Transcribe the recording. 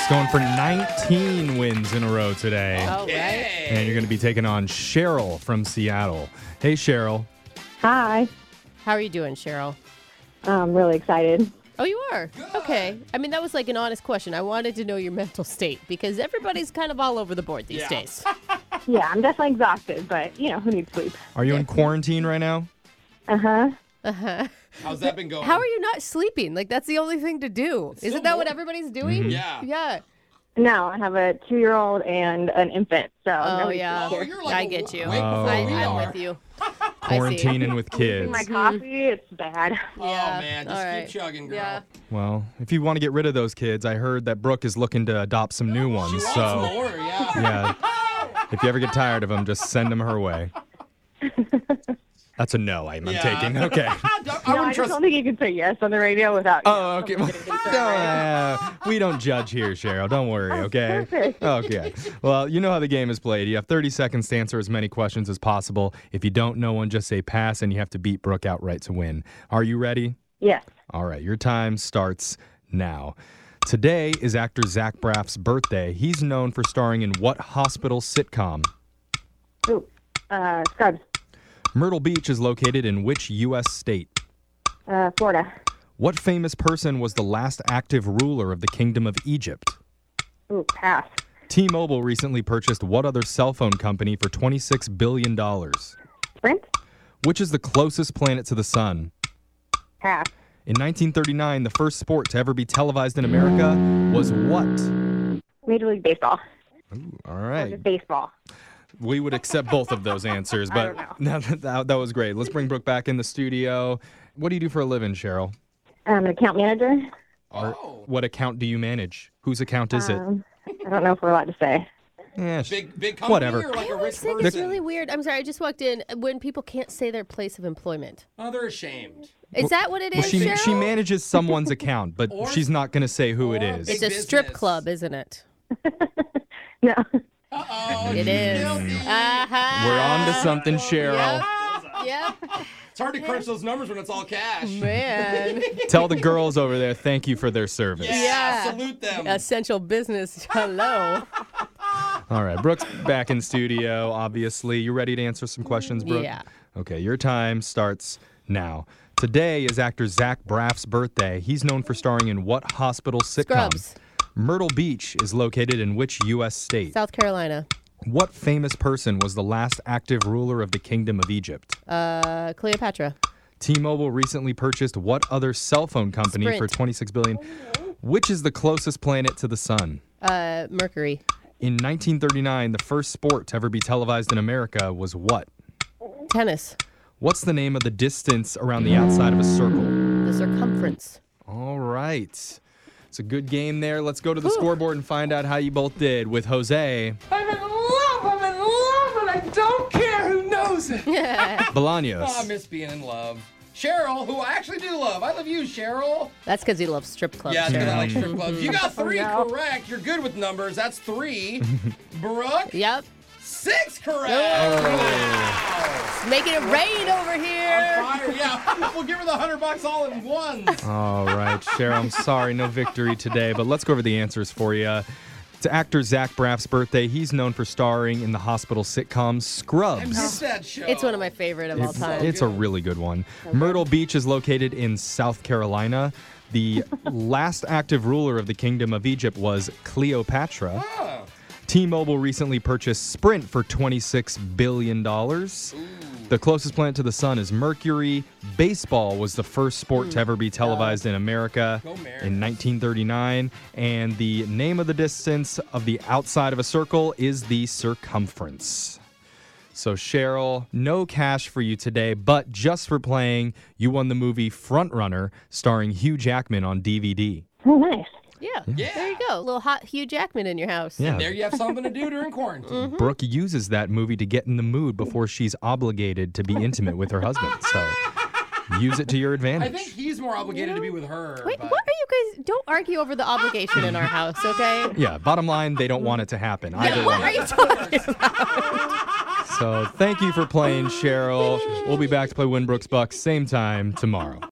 Brooks going for 19 wins in a row today. Oh, right. And you're going to be taking on Cheryl from Seattle. Hey, Cheryl. Hi. How are you doing, Cheryl? I'm really excited. Oh, you are? Okay. I mean, that was like an honest question. I wanted to know your mental state because everybody's kind of all over the board these days. Yeah, I'm definitely exhausted, but, who needs sleep? Are you in quarantine right now? Uh-huh. Uh-huh. How's that been going? How are you not sleeping? Like, that's the only thing to do. Isn't that what everybody's doing? Mm-hmm. Yeah. Yeah. No, I have a 2-year-old and an infant, so I'm Oh, really yeah. Oh, you're like I a get you. way before we I'm are. with you. Quarantining with kids. my coffee. It's bad. Oh, Yeah. man. Just All keep right. chugging, girl. Yeah. Well, if you want to get rid of those kids, I heard that Brooke is looking to adopt some new She ones. wants So, more, yeah. yeah, if you ever get tired of them, just send them her way. That's a no I'm Yeah. taking. Okay. I No, I wouldn't just trust. don't think you can say yes on the radio without. Oh, okay. someone getting concerned, We don't judge here, Cheryl. Don't worry, okay? Okay. Well, you know how the game is played. You have 30 seconds to answer as many questions as possible. If you don't know one, just say pass, and you have to beat Brooke outright to win. Are you ready? Yes. All right, your time starts now. Today is actor Zach Braff's birthday. He's known for starring in what hospital sitcom? Ooh. Scrubs. Myrtle Beach is located in which U.S. state? Florida. What famous person was the last active ruler of the Kingdom of Egypt? Ooh, pass. T-Mobile recently purchased what other cell phone company for $26 billion? Sprint. Which is the closest planet to the sun? Pass. In 1939, the first sport to ever be televised in America was what? Major League Baseball. All Or right. just baseball. We would accept both of those answers, but that was great. Let's bring Brooke back in the studio. What do you do for a living, Cheryl? I'm an account manager. Oh. What account do you manage? Whose account is it? I don't know if we're allowed to say. Yeah, Big company whatever. or like I a always rich think person? it's really weird. I'm sorry, I just walked in when people can't say their place of employment. Oh, they're ashamed. Is that what it is, Well, she Cheryl? manages someone's account, but Or- she's not going to say who it is. It's Big a strip business. club, isn't it? No. Uh-oh. It is. Uh-huh. We're on to something, Cheryl. Yep. It's hard to crunch those numbers when it's all cash. Man. Tell the girls over there thank you for their service. Yeah. Salute them. Essential business. Hello. All right, Brooke's back in studio, obviously. You ready to answer some questions, Brooke? Yeah. Okay, your time starts now. Today is actor Zach Braff's birthday. He's known for starring in what hospital sitcom? Scrubs. Myrtle Beach is located in which U.S. state? South Carolina. What famous person was the last active ruler of the Kingdom of Egypt? Cleopatra. T-Mobile recently purchased what other cell phone company for Sprint. $26 billion? Which is the closest planet to the sun? Mercury. In 1939, the first sport to ever be televised in America was what? Tennis. What's the name of the distance around the outside of a circle? The circumference. All right. It's a good game there. Let's go to the scoreboard and find out how you both did with Jose I'm in love, and I don't care who knows it. Bolaños. Oh, I miss being in love. Cheryl, who I actually do love. I love you, Cheryl. That's because he loves strip clubs. Yeah, because I Cheryl. like strip clubs. You got 3 no. correct. You're good with numbers. That's 3. Brooke, Yep. 6 correct. It's making it rain over here. Fire. Yeah, we'll give her the $100 all in one. All right, Cheryl, I'm sorry, no victory today, but let's go over the answers for you. To actor Zach Braff's birthday, he's known for starring in the hospital sitcom I Scrubs. missed that show. It's one of my favorite of all time. It's a really good one. Myrtle Beach is located in South Carolina. The last active ruler of the Kingdom of Egypt was Cleopatra. Oh. T-Mobile recently purchased Sprint for $26 billion. The closest planet to the sun is Mercury. Baseball was the first sport to ever be televised in America Go Mariners. in 1939. And the name of the distance of the outside of a circle is the circumference. So, Cheryl, no cash for you today, but just for playing, you won the movie Frontrunner, starring Hugh Jackman on DVD. Oh, nice. Yeah. Yeah. There you go. A little hot Hugh Jackman in your house. Yeah. There you have something to do during quarantine. Brooke uses that movie to get in the mood before she's obligated to be intimate with her husband. So use it to your I advantage. think he's more obligated to be with her. Wait, but- what are you guys? Don't argue over the obligation in our house, okay? Yeah, bottom line, they don't want it to happen. Either What one. are you talking about? So thank you for playing, Cheryl. We'll be back to play Winbrooks Bucks same time tomorrow.